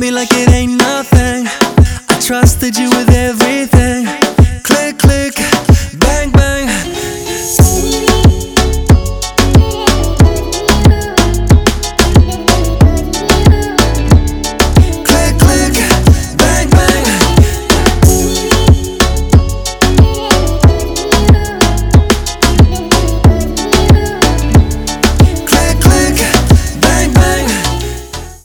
me like it ain't nothing. I trusted you with everything.